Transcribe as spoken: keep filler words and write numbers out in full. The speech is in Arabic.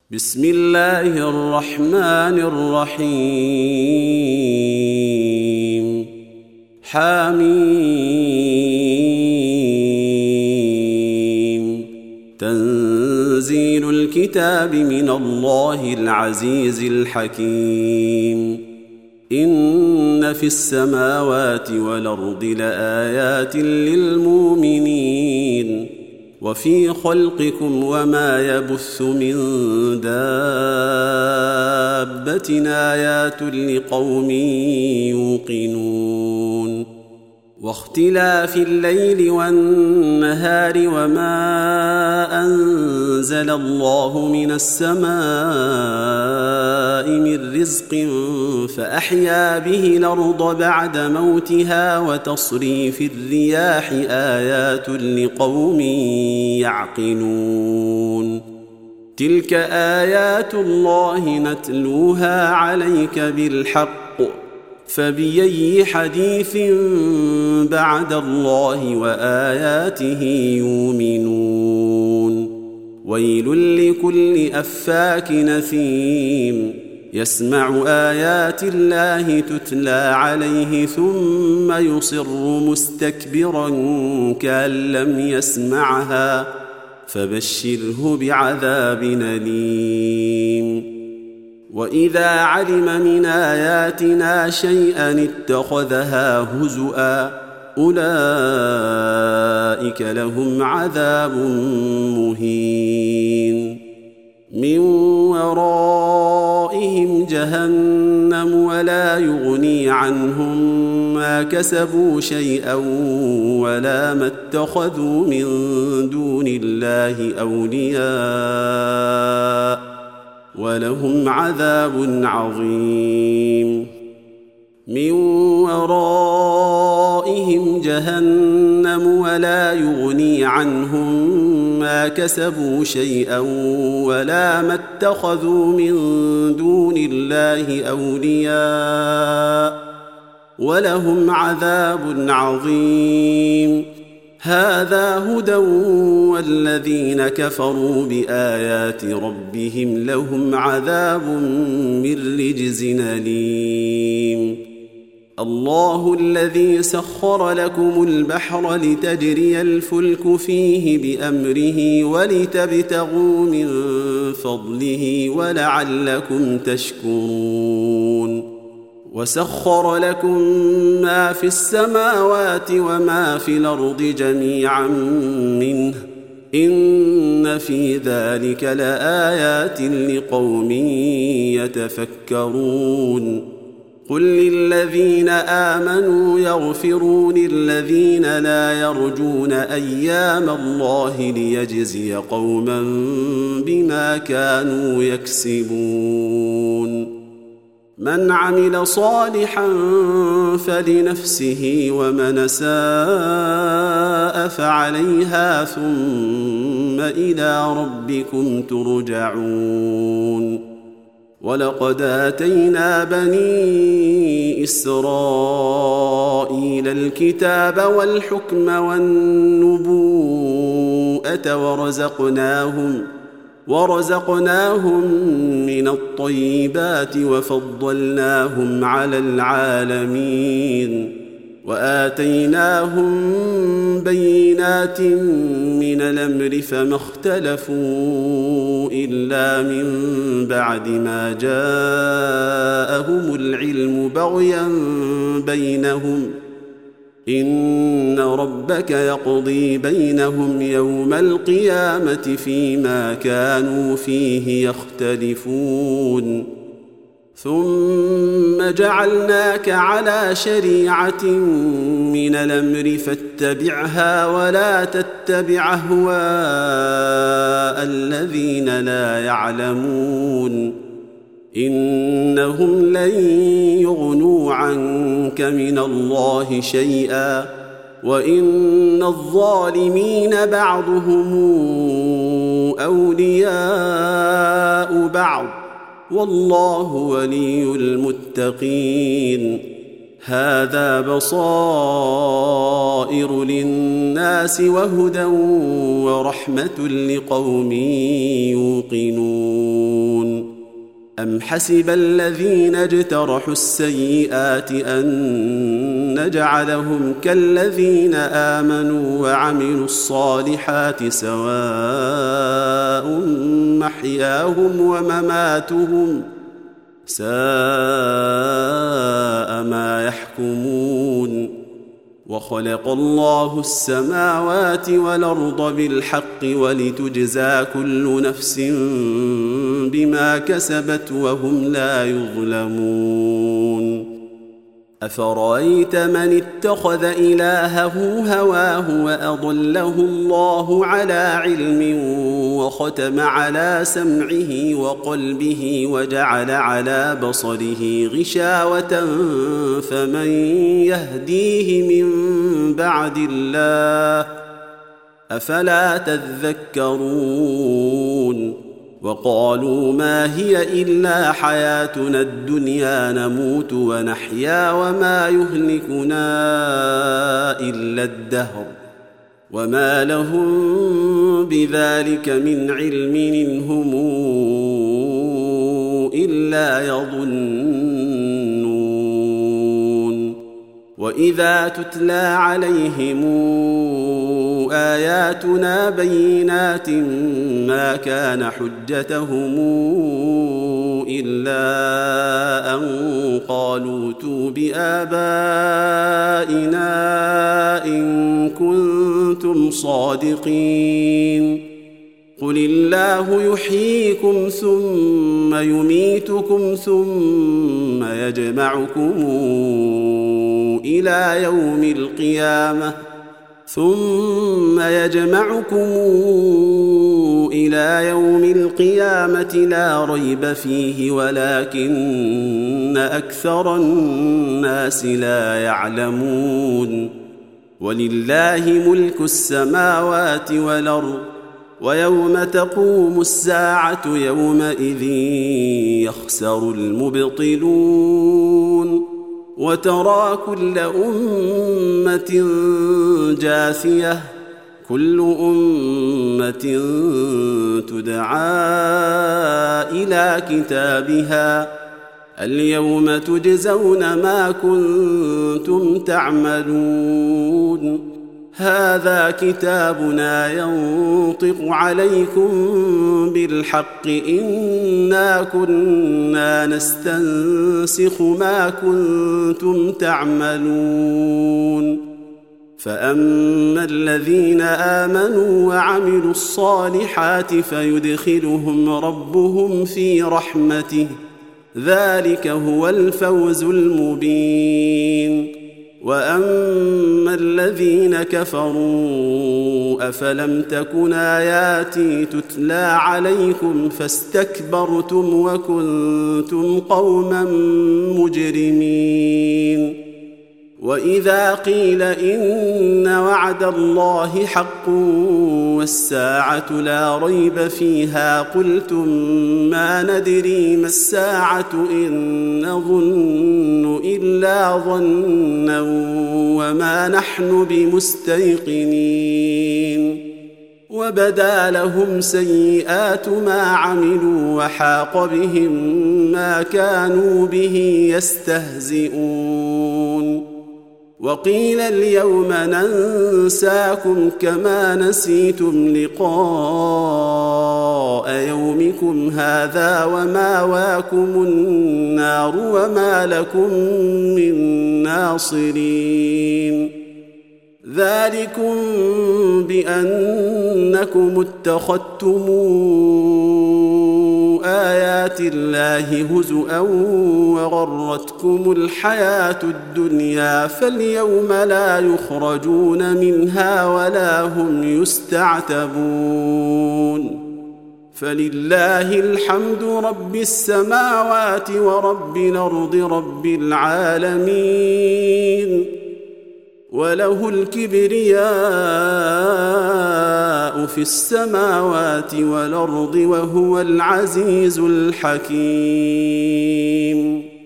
بسم الله الرحمن الرحيم. حميم. تنزيل الكتاب من الله العزيز الحكيم. إن في السماوات والأرض لآيات للمؤمنين وفي خلقكم وما يبث من دابة آيات لقوم يوقنون. واختلاف الليل والنهار وما أنزل الله من السماء من رزق فأحيا به الأرض بعد موتها وتصريف الرياح آيات لقوم يعقلون. تلك آيات الله نتلوها عليك بالحق فبأي حديث بعد الله وآياته يؤمنون. ويل لكل أفاك نثيم يسمع آيات الله تتلى عليه ثم يصر مستكبرا كأن لم يسمعها فبشره بعذاب أليم. وإذا علم من آياتنا شيئا اتخذها هزؤا أولئك لهم عذاب مهين. من ورائهم جهنم ولا يغني عنهم ما كسبوا شيئا ولا ما اتخذوا من دون الله أولياء ولهم عذاب عظيم. من ورائهم جهنم ولا يغني عنهم ما كسبوا شيئا ولا ما اتخذوا من دون الله أولياء ولهم عذاب عظيم. هذا هدى والذين كفروا بآيات ربهم لهم عذاب من رجز أليم. الله الذي سخر لكم البحر لتجري الفلك فيه بأمره ولتبتغوا من فضله ولعلكم تشكرون. وسخر لكم ما في السماوات وما في الأرض جميعا منه إن في ذلك لآيات لقوم يتفكرون. قل للذين آمنوا يغفروا للذين لا يرجون أيام الله ليجزي قوما بما كانوا يكسبون. من عمل صالحا فلنفسه ومن ساء فعليها ثم إلى ربكم ترجعون. ولقد آتينا بني إسرائيل الكتاب والحكم والنبوءة ورزقناهم ورزقناهم من الطيبات وفضلناهم على العالمين وآتيناهم بينات من الأمر فما اختلفوا إلا من بعد ما جاءهم العلم بغيا بينهم إن ربك يقضي بينهم يوم القيامة فيما كانوا فيه يختلفون. ثم جعلناك على شريعة من الأمر فاتبعها ولا تتبع أهواء الذين لا يعلمون إنهم لن يغنوا عنك من الله شيئا وإن الظالمين بعضهم أولياء بعض والله ولي المتقين. هذا بصائر للناس وهدى ورحمة لقوم يوقنون أم حسب الذين اجترحوا السيئات أن نجعلهم كالذين آمنوا وعملوا الصالحات سواء محياهم ومماتهم ساء ما يحكمون وخلق الله السماوات والأرض بالحق ولتجزى كل نفس بما كسبت وهم لا يظلمون أفرأيت من اتخذ إلهه هواه وأضله الله على علم وختم على سمعه وقلبه وجعل على بصره غشاوة فمن يهديه من بعد الله أفلا تذكرون وقالوا ما هي إلا حياتنا الدنيا نموت ونحيا وما يهلكنا إلا الدهر وما لهم بذلك من علم إن هم إلا يظنون وإذا تتلى عليهم آياتنا بينات ما كان حجتهم إلا أن قالوا ائتوا بآبائنا إن كنتم صادقين قل الله يحييكم ثم يميتكم ثم يجمعكم إلى يوم القيامة ثم يجمعكم إلى يوم القيامة لا ريب فيه ولكن أكثر الناس لا يعلمون ولله ملك السماوات والأرض ويوم تقوم الساعة يومئذ يخسر المبطلون وترى كل أمة جاثية كل أمة تدعى إلى كتابها اليوم تجزون ما كنتم تعملون هذا كتابنا ينطق عليكم بالحق إنا كنا نستنسخ ما كنتم تعملون فأما الذين آمنوا وعملوا الصالحات فيدخلهم ربهم في رحمته ذلك هو الفوز المبين وأما الذين كفروا أفلم تكن آياتي تتلى عليكم فاستكبرتم وكنتم قوما مجرمين وإذا قيل إن وعد الله حق والساعة لا ريب فيها قلتم ما ندري ما الساعة إن نظن إلا ظنا وما نحن بمستيقنين وبدا لهم سيئات ما عملوا وحاق بهم ما كانوا به يستهزئون وقيل اليوم ننساكم كما نسيتم لقاء يومكم هذا وماواكم النار وما لكم من ناصرين ذلكم بأنكم اتخذتم آيات الله هزؤا وغرتكم الحياة الدنيا فاليوم لا يخرجون منها ولا هم يستعتبون فلله الحمد رب السماوات ورب الأرض رب العالمين وله الكبرياء في السماوات والأرض وهو العزيز الحكيم.